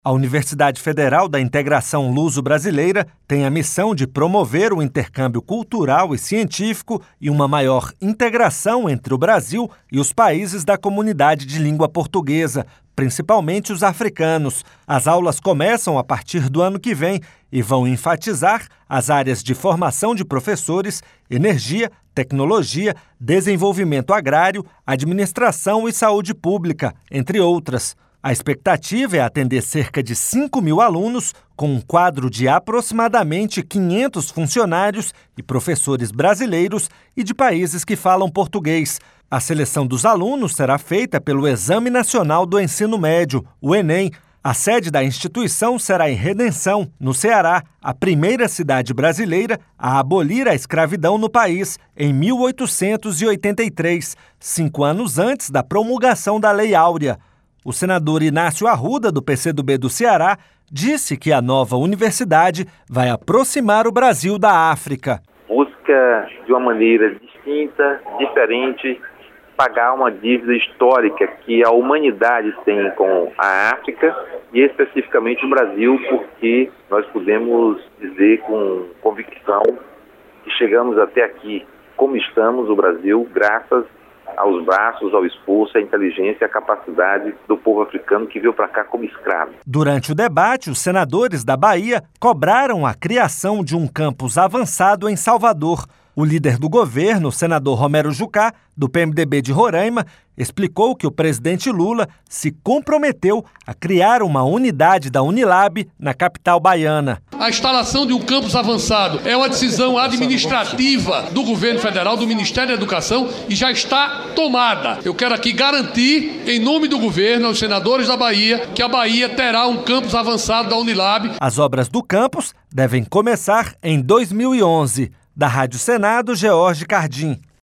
A Universidade Federal da Integração Luso-Brasileira tem a missão de promover o intercâmbio cultural e científico e uma maior integração entre o Brasil e os países da comunidade de língua portuguesa, principalmente os africanos. As aulas começam a partir do ano que vem e vão enfatizar as áreas de formação de professores, energia, tecnologia, desenvolvimento agrário, administração e saúde pública, entre outras. A expectativa é atender cerca de 5.000 alunos, com um quadro de aproximadamente 500 funcionários e professores brasileiros e de países que falam português. A seleção dos alunos será feita pelo Exame Nacional do Ensino Médio, o Enem. A sede da instituição será em Redenção, no Ceará, a primeira cidade brasileira a abolir a escravidão no país, em 1883, 5 anos antes da promulgação da Lei Áurea. O senador Inácio Arruda, do PCdoB do Ceará, disse que a nova universidade vai aproximar o Brasil da África. Busca, de uma maneira distinta, diferente, pagar uma dívida histórica que a humanidade tem com a África e especificamente o Brasil, porque nós podemos dizer com convicção que chegamos até aqui como estamos, o Brasil, graças aos braços, ao esforço, à inteligência e à capacidade do povo africano que veio para cá como escravo. Durante o debate, os senadores da Bahia cobraram a criação de um campus avançado em Salvador. O líder do governo, o senador Romero Jucá, do PMDB de Roraima, explicou que o presidente Lula se comprometeu a criar uma unidade da Unilab na capital baiana. A instalação de um campus avançado é uma decisão administrativa do governo federal, do Ministério da Educação, e já está tomada. Eu quero aqui garantir, em nome do governo, aos senadores da Bahia, que a Bahia terá um campus avançado da Unilab. As obras do campus devem começar em 2011. Da Rádio Senado, George Cardim.